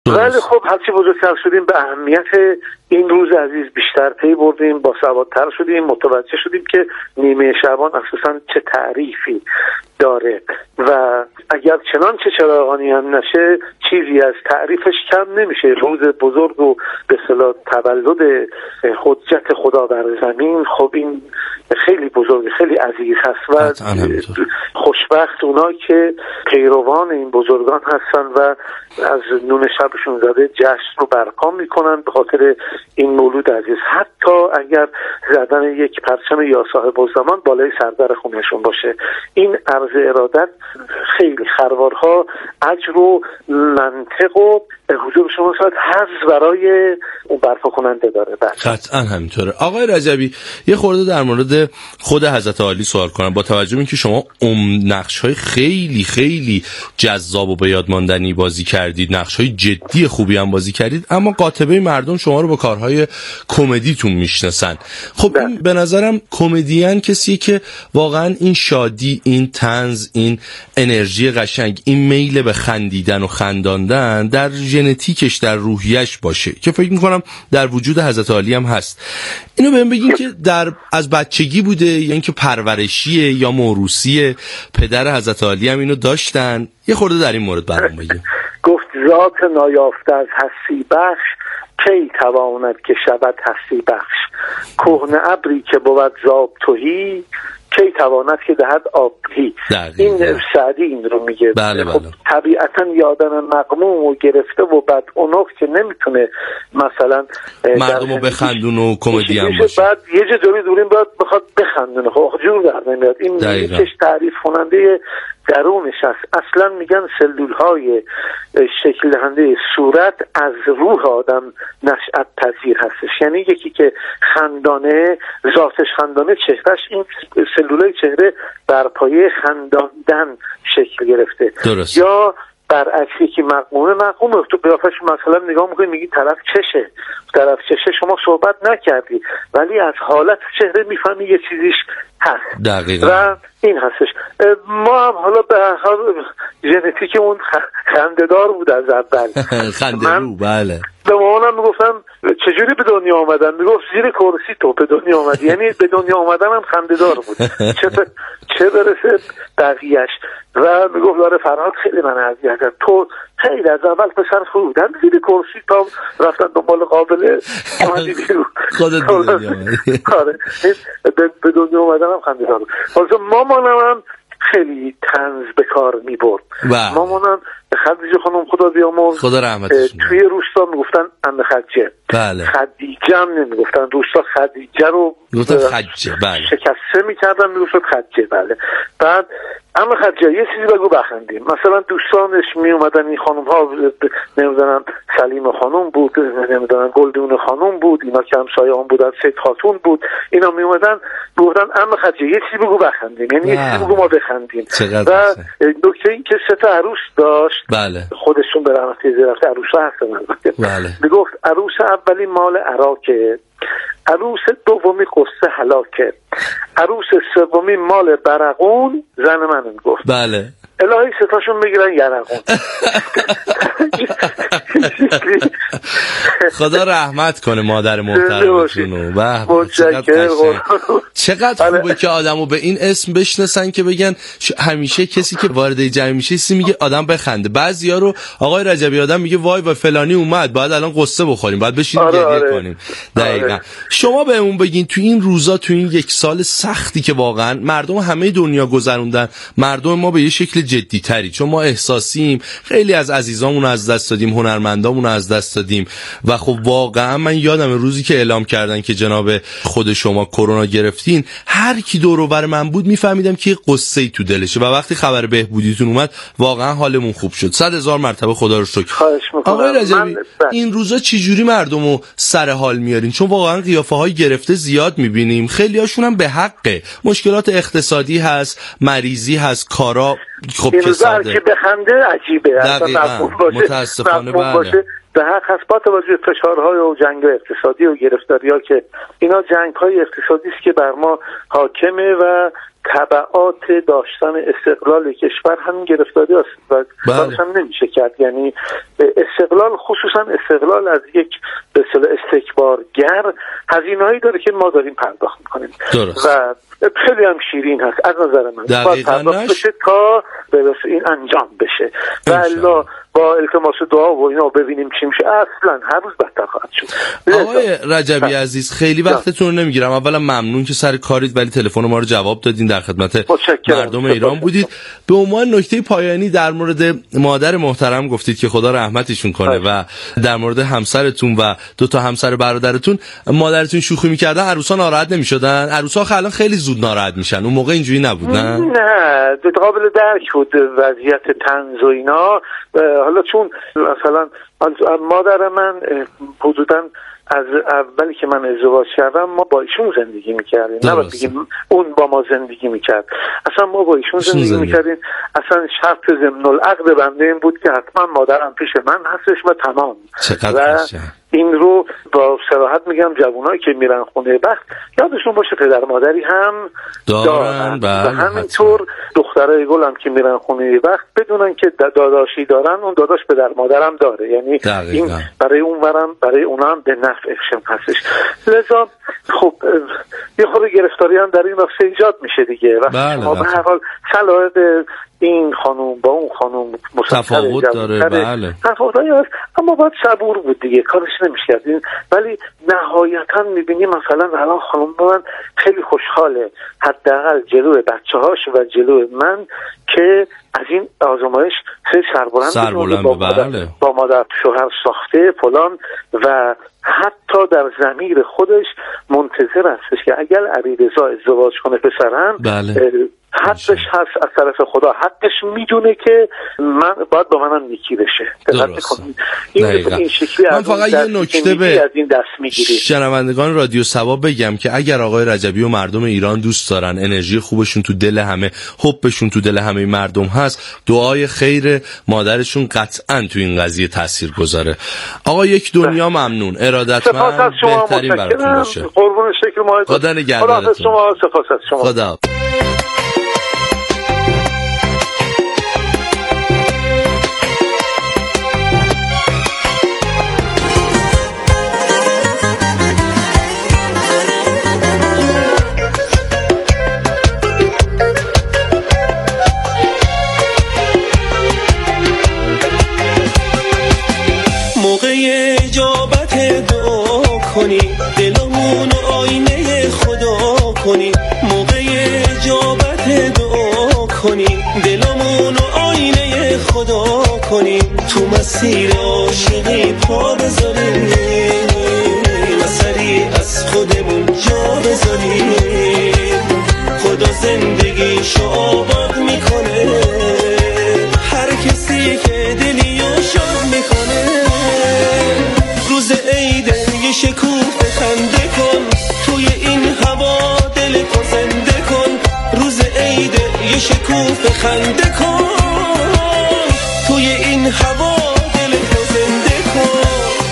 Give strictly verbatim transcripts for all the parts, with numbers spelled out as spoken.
ولی خب هرچی بزرگتر شدیم به اهمیت این روز عزیز بیشتر پی بردیم، با سوادتر شدیم، متوجه شدیم که نیمه شعبان اساساً چه تعریفی داره و اگر چنان چه چراغانی هم نشه چیزی از تعریفش کم نمیشه. روز بزرگ و به اصطلاح تولد حجت خدا بر زمین، خب این خیلی بزرگ، خیلی عزیز هست و خوشبخت اونایی که پیروان این بزرگان هستن و از نون شبشون زده جشن رو برپا میکنن به خاطر این مولود عزیز، حتی اگر زدن یک پرچم یا صاحب الزمان بالای سردر خونهشون باشه. این عرض ارادت خیلی خروارها اجر و منطق و حضور شما شاید حظ برای اون برپا کننده داره. قطعا همینطوره. آقای رجبی یه خورده در مورد خود حضرت عالی سوال کنم، با توجه به اینکه شما نقش‌های خیلی خیلی جذاب و به یاد ماندنی بازی کردید، نقش‌های جدی خوبی هم بازی کردید، اما قاطبه مردم شما رو با کارهای کمدیتون میشناسن. خب این به نظرم کمدین کسیه که واقعا این شادی، این طنز، این انرژی قشنگ، این میل به خندیدن و خنداندن در ژنتیکش، در روحیش باشه که فکر میکنم در وجود حضرت عالی هم هست. اینو بهم بگین که در از بچگی بوده یا اینکه پرورشیه یا موروثیه؟ پدر حضرت عالی هم اینو داشتن؟ یه خورده در این مورد برام بگین. گفت ذات نایافته از هستی بخش کی تواند که شود هستی بخش، کهنه ابری که بود زاب تهی کی تواند که دهد آبی. این سعدی این رو میگه. بله بله. خب طبیعتا یادن مقموم و گرفته و بد اونق که نمیتونه مثلا مردم رو بخندون و کمدی هم باشه، بعد یه جا دوری دوریم باید بخواد بخندونه، خب جور در نمیاد. این میکش تعریف کننده درونش هست. اصلا میگن سلول های شکل دهنده صورت از روح آدم نشأت پذیر هستش. یعنی یکی که خندانه، ذاتش خندانه، چهرهش، این سلولای چهره بر پایه خنداندن شکل گرفته. درست. یا برعکس یکی مقمومه، مقمومه تو قیافش مثلا نگاه میکنی میگی طرف چشه، طرف چشه شما صحبت نکردی ولی از حالت چهره میفهمی یه چیزیش هست. دقیقا. و این هستش. ما هم حالا به هر حال ژنتیکمون خنده‌دار بود از اول. خنده‌رو. بله. به مامانم میگفتم چجوری به دنیا آمدن؟ میگفت زیر کرسی تو به دنیا آمدی. یعنی به دنیا آمدن هم خنده‌دار بود. چه چه برسه بقیه‌اش. و میگفت داره فرهاد خیلی من اذیت کرد، تو خیلی از اول پسر فرودن زیر کرسی تا رفتن دنبال قابله اومدی بیرون. خودت آره به دنیا آمدن هم خنده‌دار بود. حالا مامانم هم خیلی طنز به کار می‌برد. مامانم خدیجه خانم خدا بیامرز، خدا رحمتش کنه، توی روستا میگفتن عمه خدیجه. بله. خدیجه هم نمیگفتن، روستا خدیجه رو میگفتن خدیجه. بله. شکسته میکردن میگفتن خدیجه. بله. بعد عمه خدیجه یه چیزی بگو بخندیم. مثلا دوستانش میومدن، این خانم ها نمیدونم سلیم خانم بود، نمیدونم گلدون خانم بود، اینا که همسایه هم بودن، سید خاتون بود، اینا میومدن میگفتن عمه خدیجه یه چیزی بگو بخندیم، یعنی یه چیزی بگو ما بخندیم. و نکته این که سه تا عروس داشت. بله. خودشون به رحمت رفته عروسا هستن البته. بله. میگفت عروس اولی مال عراقه، عروس دومی قصه هلاکه، عروس سومی مال برقون، زن من میگفت. بله. الهی ستاشون میگیرن یرقون. خدا رحمت کنه مادر محترمتونو. چقدر خوبه که آدمو به این اسم بشناسن که بگن همیشه کسی که وارد جمع میشه سی میگه آدم بخنده. بعضیا رو آقای رجبی آدم میگه وای وای فلانی اومد باید الان قصه بخوریم، باید بشینیم آره گریه آره. کنیم. دقیقاً. آره. شما بهمون بگین تو این روزا، تو این یک سال سختی که واقعا مردم همه دنیا گذروندن، مردم ما به یه شکل جدی تری، چون ما احساسیم، خیلی از عزیزامون از دست دادیم، هنرمندامون از دست دادیم و خب واقعا من یادم روزی که اعلام کردن که جناب خود شما کرونا گرفتین، هر کی دور و بر من بود میفهمیدم که قصه‌ای تو دلشه و وقتی خبر بهبودیتون اومد واقعا حالمون خوب شد. صد هزار مرتبه خدا رو شکر. آقای رجبی این روزا چه جوری مردمو سر حال میارین؟ چون واقعا قیافه‌های گرفته زیاد میبینیم، خیلیاشون هم به حقه، مشکلات اقتصادی هست، مریضی هست، کارا خب کساده. که بخنده عجیبه. دقیقاً. متاسفانه باشه. به حق هست با توجه فشارهای و جنگ اقتصادی و گرفتاری‌ها که اینا جنگ‌های اقتصادی است که بر ما حاکمه و تبعات داشتن استقلال کشور همین گرفتاری است و کارش هم نمیشه کرد. یعنی استقلال، خصوصا استقلال از یک به اصطلاح استکبارگر، هزینه‌ای داره که ما داریم پرداخت می‌کنیم و خیلی هم شیرین هست از نظر من. باید پرداخت بشه تا برسه این انجام بشه و الا با التماس دعا و اینا ببینیم چی میشه، اصلا هر روز بدتر خواهد شد. آقای رجبی عزیز، خیلی وقتتون رو نمیگیرم. اولا ممنون که سر کارید ولی تلفن ما رو جواب دادین، در خدمت مردم ایران بودید. به عنوان نکته پایانی در مورد مادر محترم گفتید که خدا رحمتشون کنه و در مورد همسرتون و دو تا همسر برادرتون، مادرتون شوخی میکردن، عروسا ناراحت نمیشدن؟ عروسا الان خیلی زود ناراحت میشن، اون موقع اینجوری نبود نه؟ نه، قابل درک بود وضعیت طنز و اینا. حالا چون مثلا مادر من حدوداً از اولی که من ازدواج کردم ما با ایشون زندگی میکردیم، نه بگیم اون با ما زندگی میکرد، اصلا ما با ایشون زندگی, زندگی میکردیم. اصلا شرط ضمن العقد بنده این بود که حتما مادرم پیش من هستش و تمام. و این رو با صراحت میگم جوانایی که میرن خونه بخت یادشون باشه پدر مادری هم دارن و همینطور دخترای گل هم که میرن خونه بخت بدونن که داداشی دارن، اون داداش پدر مادرم داره. یعنی دقیقا. این برای اونورم برای اونم به نفعشون هستش. لذا خب یه خود گرفتاری هم در این راسته ایجاد میشه دیگه و ما به هر حال صلاحیت این خانوم با اون خانوم تفاوت داره. بله تفاوت هست، اما باید صبور بود دیگه، کارش نمیشه. ولی نهایتا میبینی مثلا الان خانوم من خیلی خوشحاله، حداقل جلوی بچه‌هاش و جلوی من، که از این آزمایش خیلی سربلند سربلند با, بله. با مادر شوهر ساخته فلان و حتی در ضمیر خودش منتظر هستش که اگر علیرضا ازدواج کنه پسرم بله. حقش هست از طرف خدا، حقش میدونه که من باید با منم نیکی بشه. این این شکلی من فقط یه نکته به از این دست میگیری. شنوندگان رادیو سوا بگم که اگر آقای رجبی و مردم ایران دوست دارن انرژی خوبشون تو دل همه، حبشون تو دل همه مردم هست، دعای خیر مادرشون قطعا تو این قضیه تاثیر گذاره. آقا یک دنیا ممنون، ارادتمند، بهترین براتون باشه. قربون شکل ما. خدا نگهدارتون. شما سپاس از شما. خدا. دلمون و آینه خدا کنی، موقع اجابت دعا کنی، دلمون و آینه خدا کنی، تو مسیر عاشقی پا بذاری و سری از خودمون جا بذاری. خدا زندگیشو آباد میکنه، هر کسی که دلیو شاد میکنه. روز عید یه شکوفه خنده کن، توی این هوا دل کو زنده کن. روز عید یه شکوفه خنده کن، توی این هوا دل کو زنده کن.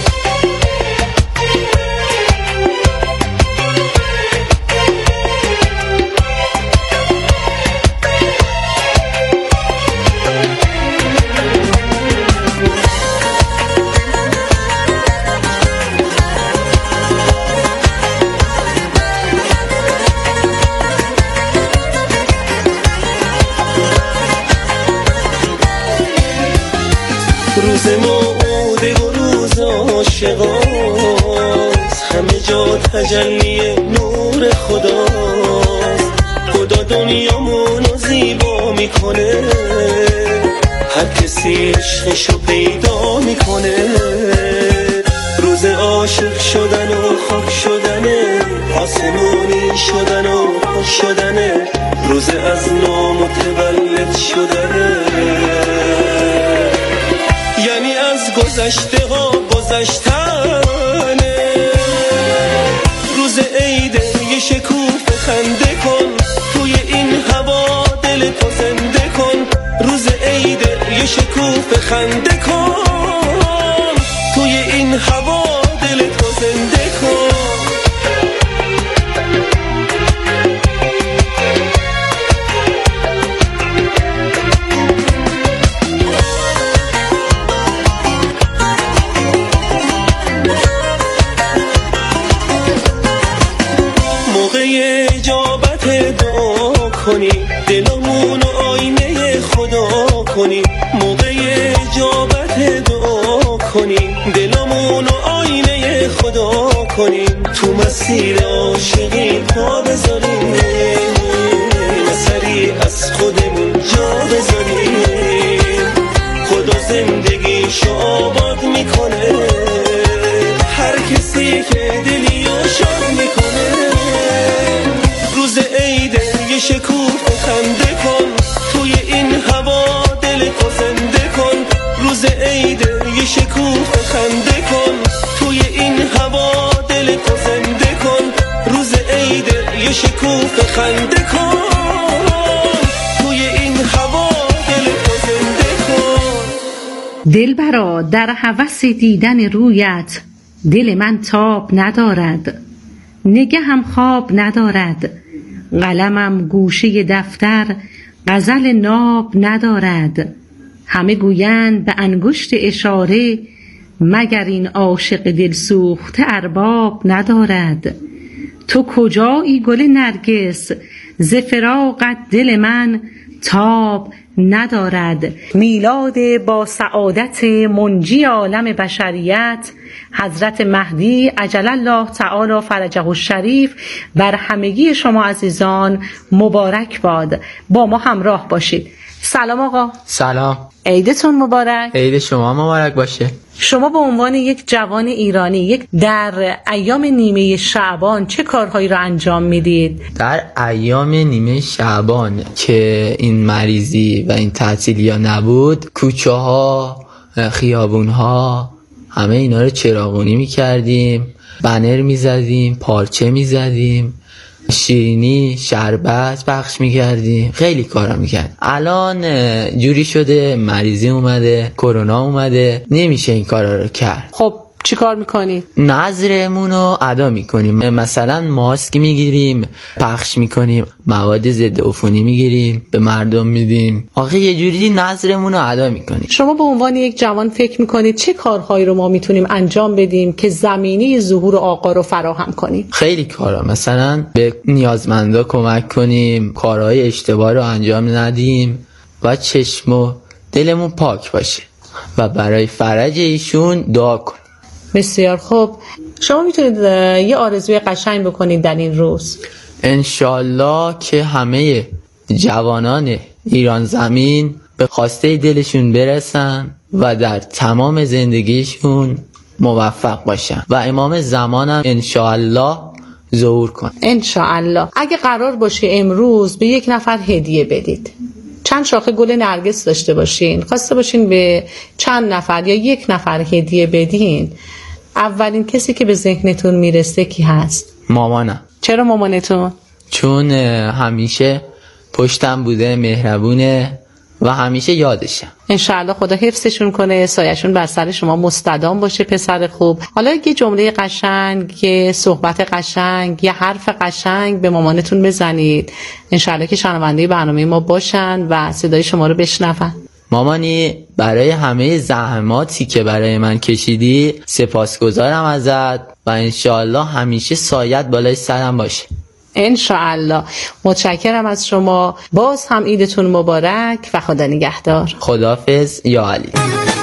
روز موعود و روز عاشقاست، همه جا تجلی نور خداست. خدا دنیامونو زیبا میکنه، هر کسی عشقشو پیدا میکنه. روز عاشق شدن و خاک شدنه، آسمانی شدن و خوش شدنه. روز از نو متولد شدنه، یعنی از گذشته ها گذشتنه. روز عید یه شکوفه خنده کن، توی این هوا دل تو زنده کن. روز عید یه شکوفه خنده کن، توی این هوا دل تو زنده کن. کنیم، دلمون رو آینه خدا کنیم، موقع اجابت دعا کنیم، دلمون رو آینه خدا کنیم، تو مسیر عاشقی پا بذاریم، سری از خودمون جا بذاریم، خدا زندگیشو آباد میکنه، هر کسی که دلیو شاد میکنه. روز عیده یه شکوفه خنده کن، توی این هوا دلتو زنده کن، روز عیده یه شکوفه خنده کن، توی این هوا دلتو زنده کن، روز عیده یه شکوفه خنده کن، توی این هوا دلتو زنده کن. دلبرا در هوس دیدن رویت دل من تاب ندارد، نگه هم خواب ندارد، قلمم گوشه دفتر غزل ناب ندارد، همه گویند به انگشت اشاره مگر این عاشق دل سوخته ارباب ندارد. تو کجایی گل نرگس ز فراقت دل من تاب ندارد. میلاد با سعادت منجی عالم بشریت حضرت مهدی عجل الله تعالی فرجه الشریف بر همگی شما عزیزان مبارک باد. با ما همراه باشید. سلام آقا. سلام. عیدتون مبارک. عید شما مبارک باشه. شما به عنوان یک جوان ایرانی یک در ایام نیمه شعبان چه کارهایی را انجام میدید؟ در ایام نیمه شعبان که این مریضی و این تعطیلی ها نبود، کوچه ها، خیابون ها، همه اینا رو چراغونی میکردیم، بنر میزدیم، پارچه میزدیم، شیرینی، شربت پخش میکردیم، خیلی کارا میکرد. الان جوری شده مریضی اومده، کرونا اومده، نمیشه این کارا رو کرد. خب چی کار میکنی؟ نظرمون رو ادا میکنیم، مثلا ماسک میگیریم پخش میکنیم، مواد ضد عفونی میگیریم به مردم میدیم، آخه یه جوری نظرمون رو ادا میکنیم. شما به عنوان یک جوان فکر میکنید چه کارهایی رو ما میتونیم انجام بدیم که زمینه ظهور آقا رو فراهم کنیم؟ خیلی کارا، مثلا به نیازمندا کمک کنیم، کارهای اشتباه رو انجام ندیم و چشم و دلمون پاک باشه و برای فرج ایشون دعا کنیم. بسیار خوب. شما میتونید یه آرزوی قشنگ بکنید در این روز؟ انشالله که همه جوانان ایران زمین به خواسته دلشون برسن و در تمام زندگیشون موفق باشن و امام زمانم انشالله ظهور کنه. انشالله. اگه قرار باشه امروز به یک نفر هدیه بدید، چند شاخه گل نرگس داشته باشین، خواسته باشین به چند نفر یا یک نفر هدیه بدین، اولین کسی که به ذهنتون میرسه کی هست؟ مامانم. چرا مامانتون؟ چون همیشه پشتم بوده، مهربونه و همیشه یادشم. انشاءالله خدا حفظشون کنه، سایه‌شون بر سر شما مستدام باشه پسر خوب. حالا یه جمله قشنگ، یه صحبت قشنگ، یه حرف قشنگ به مامانتون بزنید، انشاءالله که شنونده برنامه ما باشن و صدای شما رو بشنون. مامانی، برای همه زحماتی که برای من کشیدی سپاسگزارم ازت و انشاءالله همیشه سایت بالای سرم باشه. انشاءالله. متشکرم از شما. باز هم عیدتون مبارک و خدا نگهدار. خداحافظ یا علی.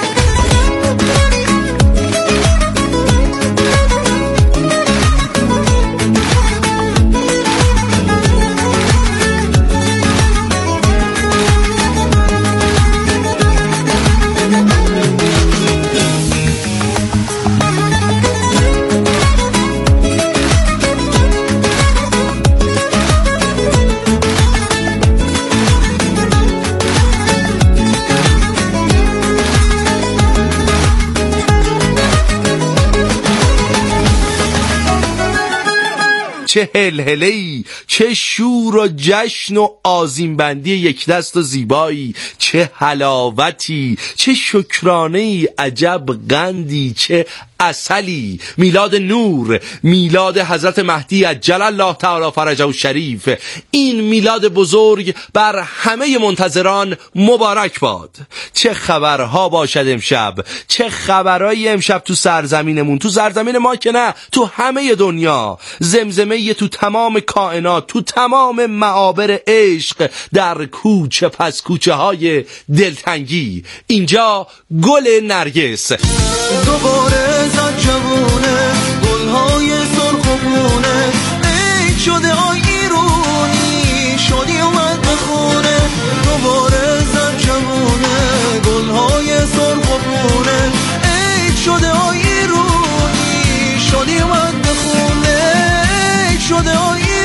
چه هلهله‌ای، چه شور و جشن و آذینبندی یک دست و زیبایی، چه حلاوتی، چه شکرانه‌ای، عجب قندی، چه عسلی، میلاد نور، میلاد حضرت مهدی عجل الله تعالی فرجه شریف. این میلاد بزرگ بر همه منتظران مبارک باد. چه خبرها باشد امشب، چه خبرایی امشب تو سرزمینمون، تو سرزمین ما که نه، تو همه دنیا. زمزمه تو تمام کائنات، تو تمام معابر عشق، در کوچه پس کوچه های دلتنگی. اینجا گل نرگس دوباره زد جوونه، گلهای سرخ و بونه، عید شده آی ایرونی، شادی اومد به خونه. دوباره زد جوونه، گلهای سرخ و بونه، عید شده آی ایرونی، شادی اومد به خونه، عید شده آی ایرونی.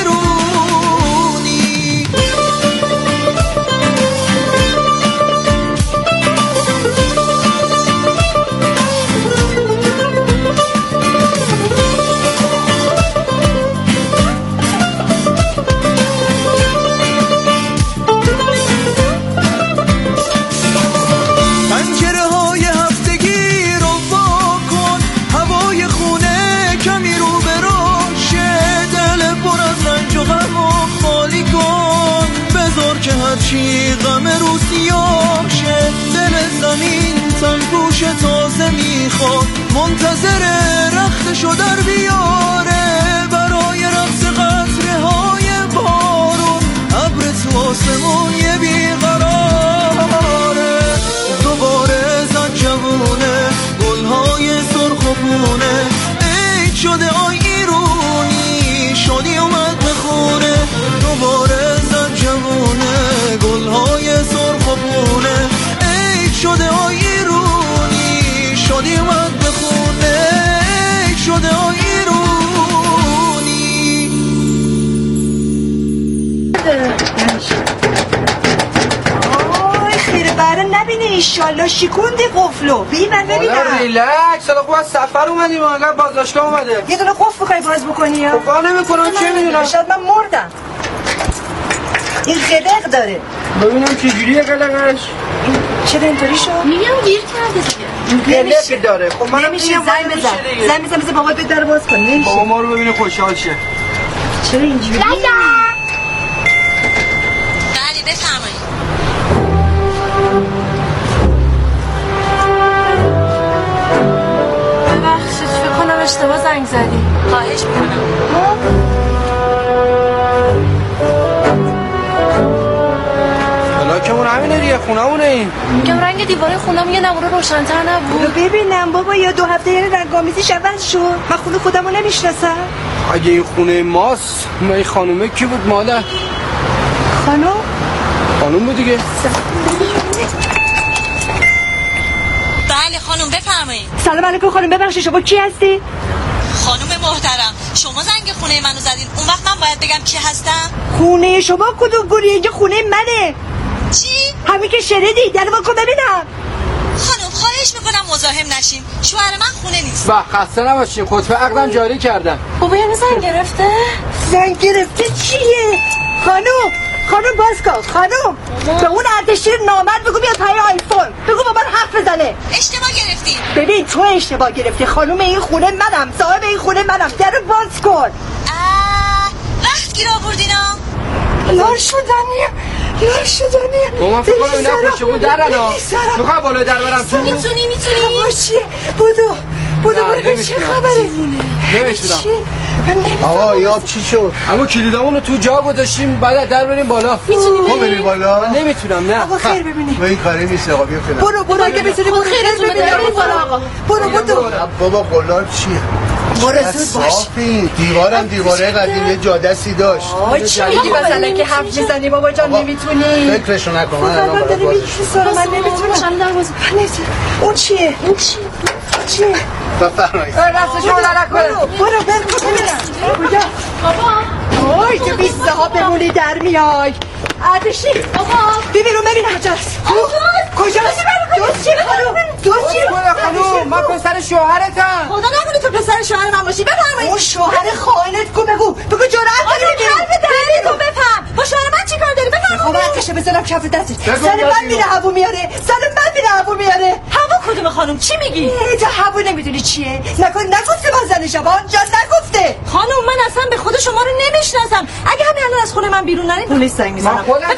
هرچی غم روسیاشه، دل زمین تنگوش تازه میخواد، منتظر رختشو در بیاره، برای رقص قطره های بارون، ابر تو آسمون یه بیقراره. دوباره زد جوونه، گلهای سرخ و بونه، عید شده آی ایرونی، شادی اومد به خونه. دوباره زد جوونه، گلهای سرخ و بونه، عید شده آی ایرونی، شادی اومد به خونه، عید شده آی ایرونی. آی خیره بره نبینه ایشالله شکوندی قفلو بی من ببینم. حالا ریلکس، حالا خوب از سفر اومدیم، انقدر بازداشتگاه اومده. یه دونه قفل بخوای باز بکنی یا؟ خب باز نمی‌کنم چه میدونم. شاید من مردم. این قلق داره. ببینم چجوریه قلقش. چرا اینطوری شد؟ میگم گیر کرده دیگه. قلق داره. خب منم نمیشه زنگ بزن. زنگ بزن بزن بابا به در باز کن. نمیشه. بابا ما رو ببینه خوشحال شه. چرا اینجوری؟ بله بفرمایید. ببخشید فکر کنم اشتباه زنگ زدی. خواهش میکنم. بلاکمون همینه دیگه، خونمونه این. میگم رنگ دیواره خونم یه نمونه روشن‌تر نبود. ببینم بابا یا دو هفته یه رنگ‌آمیزیش عوض شد. من خونه خودمو نمیشناسم. اگه این خونه ماست، من این خانومه کی بود مادر؟ خانم؟ خانوم بود دیگه. بله خانم بفرمایید. سلام علیکم خانم، ببخشید شما کی هستی؟ خانم محترم شما زنگ خونه منو زدین، اون وقت من باید بگم کی هستم؟ خونه شما کدوم گوریه؟ اینجا خونه منه. چی؟ همین که شنیدی در واقع ببینم. خانم خواهش میکنم مزاحم نشین، شوهر من خونه نیست. با خسته نباشین، خطبه عقدم جاری کردن. بابا یعنی زنگ گرفته؟ زنگ گرفته چیه؟ خانم خانم باز کن. خانم به اون اردشیر نامرد بگو بیاد پای آیفون، بگو با من حرف بزنه. اشتباه گرفتی. ببین تو اشتباه گرفتی. خانم این خونه منم، صاحب این خونه منم. درو باز کن. آه وقت گیر آوردینا. لار شدنیه لار شدنیه. با من فکر کنم اینا پشمون درن ها. میخوام بالای در برم تو. میتونی میتونی باشی بودو بودو ببین چه خبره. نمیتونم. آقا یاب چی شد؟ اما کلیدامون رو تو جا گذاشتیم، بعد در بریم بالا. ما بریم بالا؟ من نمیتونم. نه آقا خیر ببینی. ما این کاری نیست آقا، بیا فعلا. برو برو اگه بتونی برو خیر ببینی. برو برو بابا قلال چیه؟ برو زود باش. دیوارم دیواره قدیمی جادسی داشت. آی چی میگی مثلا که حرف میزنی بابا جان؟ نمیتونی فکرشو نکن. من الان برات باز من نمیتونم. اون چیه؟ اون چیه؟ چیه؟ بفرمایید. رفتش رو درک برو برو برو ببینم کجا؟ بابا آی تو بیسته ها بمونی در میای. اردشیر بابا ببین رو ببین کجاست. کجاست؟ دوست چی خانوم؟ دوست چی؟ خانوم من پسر شوهرتم. خدا نکنه تو پسر شوهر من باشی. بفرمایید. اون شوهر خائنت کو بگو. بگو جرأت داری ببین. ببین تو بفهم. با شوهر من چیکار داری؟ بفهم. خب آتشه بزنم کف دستش. سر من میره هوا میاره. سر من میره هوا میاره. هوا کدوم خانم چی میگی؟ تو هوا نمیدونی چیه؟ نکن نگفته من زن شبان جان نگفته. خانم من اصلا به خود شما رو نمیشناسم. اگه همین الان از خونه من بیرون نرین پلیس زنگ میزنم. بفرمایید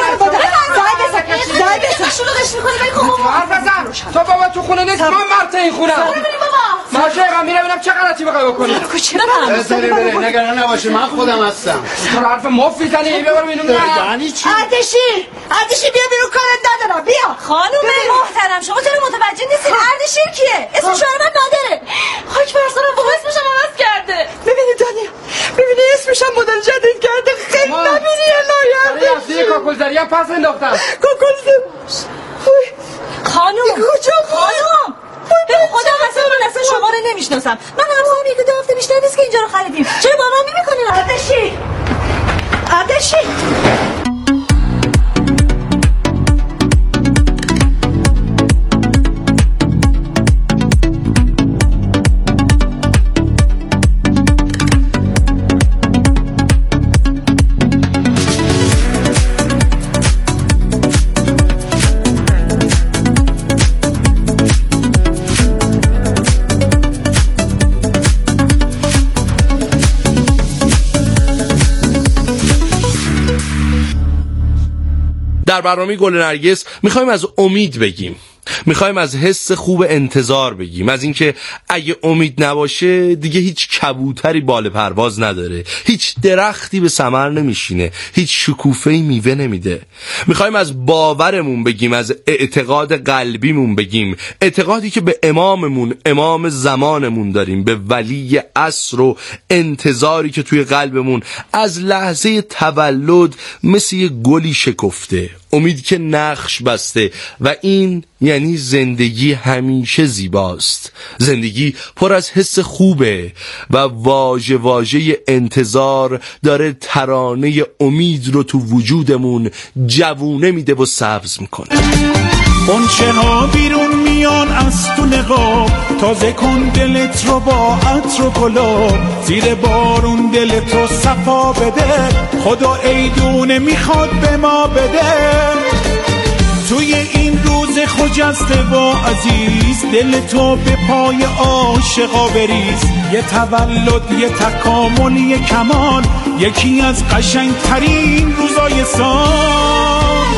زنگ بزن. شلوغش می‌کنی ولی خب حرف بزن. تو بابا تو خونه نیست. من مرد این خونه. ببینیم بابا. ماشه میرم ببینم چه غلطی بخوای بکنی. بذاری بره نگران نباشه من خودم هستم. تو حرف مفت میزنی ببر ببینم. یعنی چی؟ اردشیر اردشیر بیا بیرون کارت ندارم بیا. خانم محترم شما چرا متوجه نیستین؟ اردشیر کیه؟ اسم شوهر من نادره. خاک بر سرم بابا اسمش هم عوض کرده. ببینی دنیا ببینی اسمش هم مدل جدید کرده. خیلی نبینی الهی یه کاکلزری هم پس انداختم. کاکلزری خانم خانم به خدا قسم من اصلا شما رو نمیشناسم. من همسایه‌ام یک دو هفته بیشتر نیست که اینجا رو خریدیم. چرا با من نمی‌کنین؟ اردشیر اردشیر در برنامه گل نرگس میخوایم از امید بگیم، میخوایم از حس خوب انتظار بگیم، از اینکه اگه امید نباشه دیگه هیچ کبوتری بال پرواز نداره، هیچ درختی به ثمر نمیشینه، هیچ شکوفه‌ای میوه نمیده. میخوایم از باورمون بگیم، از اعتقاد قلبیمون بگیم، اعتقادی که به اماممون، امام زمانمون داریم، به ولی عصر و انتظاری که توی قلبمون از لحظه تولد مثل یه گلی شکفته، امید که نقش بسته و این یعنی زندگی همیشه زیباست. زندگی پر از حس خوبه و واژه واژه انتظار داره ترانه امید رو تو وجودمون جوونه میده و سبز میکنه. قنچه ها بیرون میان از تو نقاب، تازه کن دلت رو با عطر و گلاب، زیر بارون دلت رو صفا بده، خدا عیدونه میخواد به ما بده. توی این روز خجسته با عزیز، دل تو به پای عاشقا بریز. یه تولد، یه تکامل، یه کمال، یکی از قشنگترین روزای سال.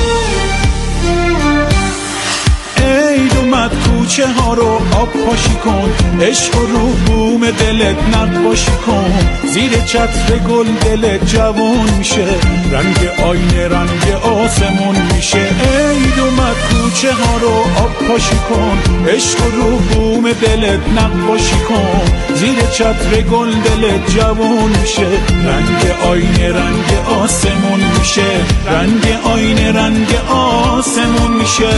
عید اومد کوچه ها رو آب پاشی کن، عشق و رو بوم دلت نقاشی کن، زیر چتر گل دلت جوون میشه، رنگ آینه رنگ آسمون میشه. عید اومد کوچه ها رو آب پاشی کن، عشق و رو بوم دلت نقاشی کن، زیر چتر گل دلت جوون میشه، رنگ آینه رنگ آسمون میشه، رنگ آینه رنگ آسمون میشه.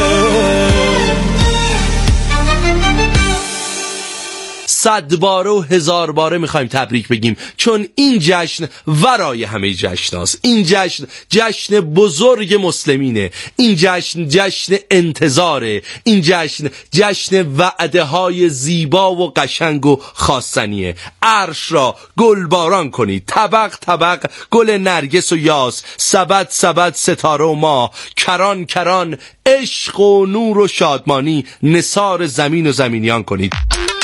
صد باره و هزار باره میخوایم تبریک بگیم، چون این جشن ورای همه جشن هاست. این جشن جشن بزرگ مسلمینه، این جشن جشن انتظاره، این جشن جشن وعده های زیبا و قشنگ و خواستنیه. عرش را گلباران کنید، طبق طبق گل نرگس و یاس، سبد سبد ستاره و ماه، کران کران عشق و نور و شادمانی نثار زمین و زمینیان کنید.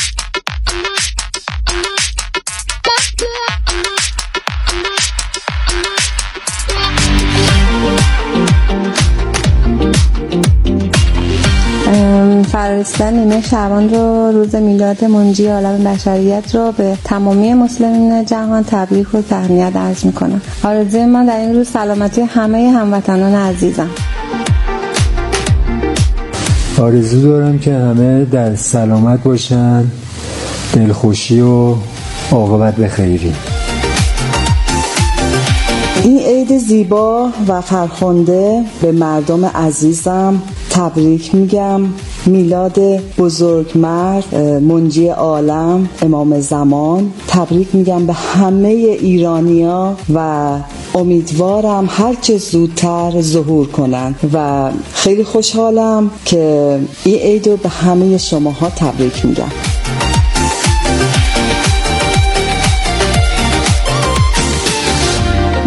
فرارسیدن نیمه شعبان رو، روز میلاد منجی عالم بشریت رو به تمامی مسلمین جهان تبریک و تهنیت عرض میکنم. آرزوی من در این روز سلامتی همه هموطنان عزیزم. آرزو دارم که همه در سلامت باشن، دلخوشی و عاقبت به خیری. این عید زیبا و فرخنده به مردم عزیزم تبریک میگم. میلاد بزرگمرد منجی عالم امام زمان تبریک میگم به همه ایرانیا و امیدوارم هرچه زودتر ظهور کنن و خیلی خوشحالم که این عید رو به همه شماها تبریک میگم.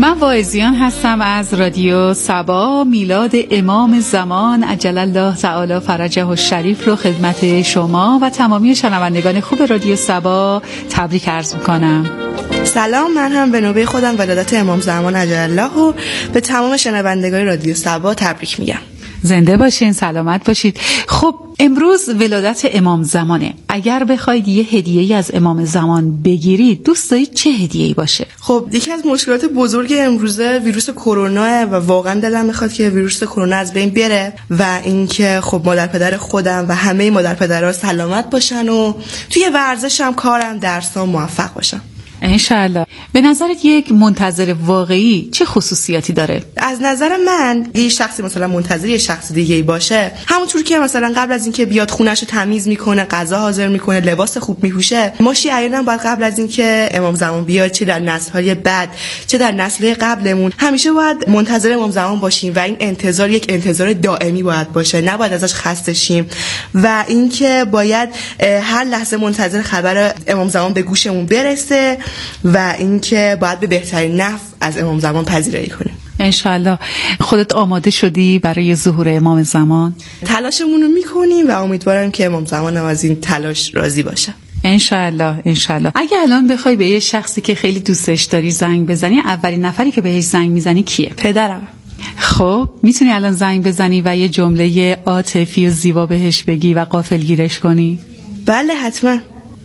من واعظیان هستم از رادیو سبا. میلاد امام زمان عجل الله تعالی فرجه الشریف رو خدمت شما و تمامی شنوندگان خوب رادیو سبا تبریک عرض میکنم. سلام، من هم به نوبه خودم ولادت امام زمان عجل الله و به تمام شنوندگان رادیو سبا تبریک میگم. زنده باشین، سلامت باشید. خب امروز ولادت امام زمانه. اگر بخواید یه هدیه‌ای از امام زمان بگیرید، دوست دارید چه هدیه‌ای باشه؟ خب یکی از مشکلات بزرگ امروزه ویروس کرونا و واقعا دلم میخواد که ویروس کرونا از بین بره و اینکه خب مادر پدر خودم و همه مادر پدرها سلامت باشن و توی ورزشم، کارم، درسام موفق باشن. انشالله. به نظرت یک منتظر واقعی چه خصوصیاتی داره؟ از نظر من یه شخصی مثلا منتظر یه شخص دیگه‌ای باشه، همونطور که مثلا قبل از اینکه بیاد خونه‌شو تمیز میکنه، غذا حاضر میکنه، لباس خوب میپوشه، ما شیعیان باید قبل از اینکه امام زمان بیاد، چه در نسل‌های بعد چه در نسل قبلمون، همیشه باید منتظر امام زمان باشیم و این انتظار یک انتظار دائمی باید باشه، نباید ازش خسته شیم و اینکه باید هر لحظه منتظر خبر امام زمان به گوشمون برسه و اینکه باید به بهترین نحو از امام زمان پذیرایی کنیم. انشالله. خودت آماده شدی برای ظهور امام زمان؟ تلاشمون رو میکنیم و امیدوارم که امام زمان هم از این تلاش راضی باشه. انشالله. انشالله. اگه الان بخوای به یه شخصی که خیلی دوستش داری زنگ بزنی، اولین نفری که بهش زنگ میزنی کیه؟ پدرم. خب میتونی الان زنگ بزنی و یه جمله عاطفی و زیبا بهش بگی و غافلگیرش کنی؟ بله حتما.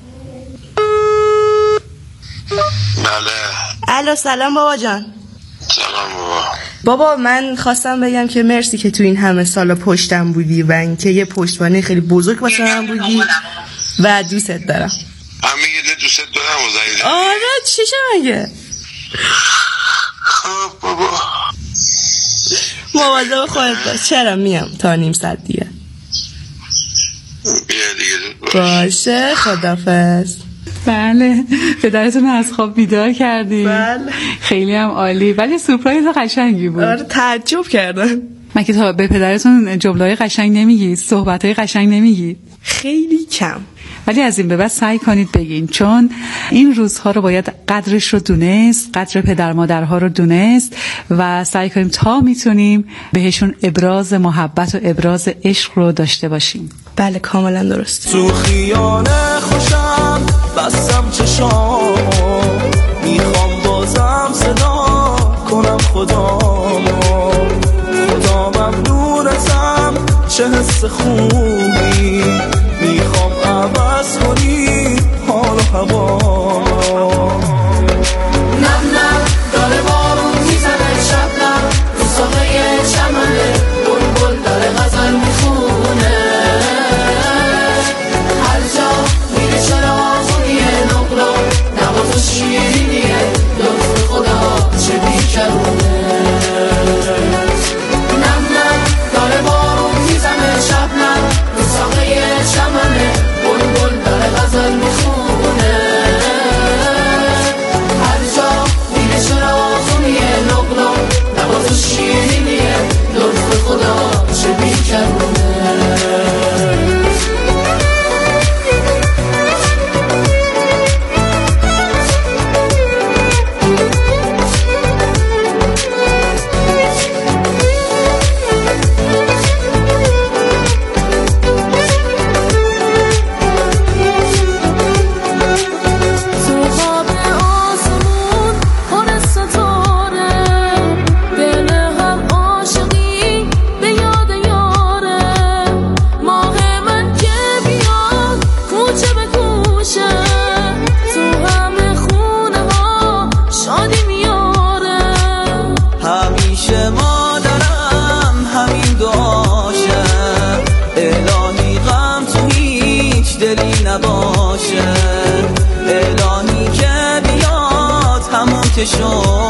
بله. الو، سلام بابا جان. سلام بابا. بابا من خواستم بگم که مرسی که تو این همه سالا پشتم بودی و اینکه یه پشتوانه خیلی بزرگ واسه من بودی و دوستت دارم. من میگه دوستت دارم و زنگ زدی. آره چی شو مگه؟ خب بابا. مواظب خودت باش. چرا میام تا نیم ساعت دیگه. بیا دیگه. باشه، خدافظ. بله، پدرتون از خواب بیدار کردی. بله. خیلی هم عالی، ولی سورپرایز قشنگی بود. آره تعجب کردم. مگه تا به پدرتون جمله‌های قشنگ نمیگی؟ صحبت‌های قشنگ نمیگی؟ خیلی کم. ولی از این به بعد سعی کنید بگین، چون این روزها رو باید قدرش رو دونست، قدر پدر مادرها رو دونست و سعی کنیم تا میتونیم بهشون ابراز محبت و ابراز عشق رو داشته باشیم. بله کاملا درست. تو خیال خوشم بستم چشام، میخوام بازم صدا کنم خدا، خدا ممنونتم چه حس خوبی، میخوام عوض کنی حال و هوا. نم نم داره بارون میزنه، شب نم رو ساقه چمنه، بلبل داره غزل میخونه، هر جا میره چراغونیه، نقلا نواز و شیرینیه، لطف خدا چه بیکرونه. نم نم داره بارون میزنه، شب نم رو ساقه چمنه، بلبل داره غزل میخونه، هر جا میره چراغونیه، نقلا نواز و شیرینیه، لطف خدا چه بیکرونه. که شد